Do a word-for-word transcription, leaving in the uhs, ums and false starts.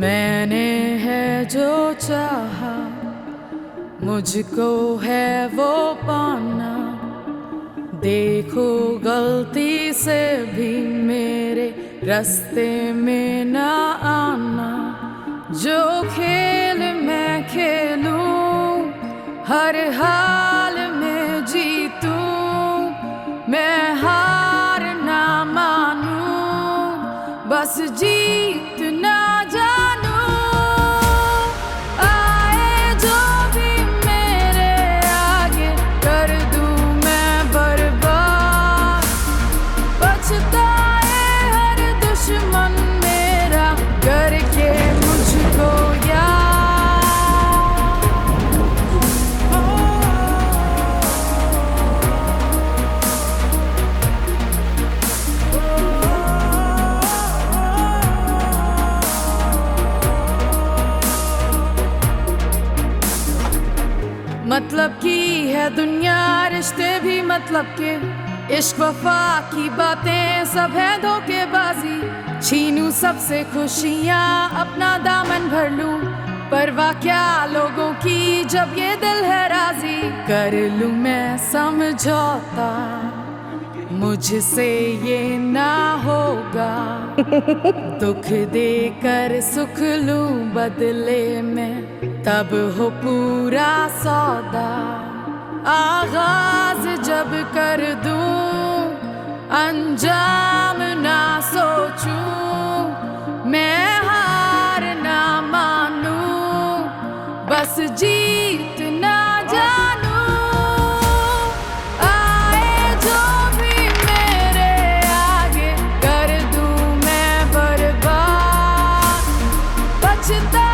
मैंने है जो चाहा, मुझको है वो पाना। देखो गलती से भी मेरे रास्ते में ना आना। जो खेल मैं खेलूं, हर हाल में जीतूं, मैं हार ना मानूं, बस जीत ना जानूं। आए जो भी मेरे आगे, कर दूं मैं बर्बाद। पछताए हर दुश्मन मेरा, करके मुझको याद। मतलब की है दुनिया, रिश्ते भी मतलब के। इश्क वफा की बातें सब है धोखेबाजी। छीनूं सबसे खुशियाँ, अपना दामन भर लूं, परवाह क्या लोगों की जब ये दिल है राजी। कर लूं मैं समझौता, मुझसे ये ना होगा। दुख देकर सुख लूं बदले में, तब हो पूरा सौदा। आगाज जब कर दूं, अंजाम ना सोचूं, मैं हार ना मानूं, बस जीत ना जानूं। आए जो भी मेरे आगे, कर दूं मैं बर्बाद। पछता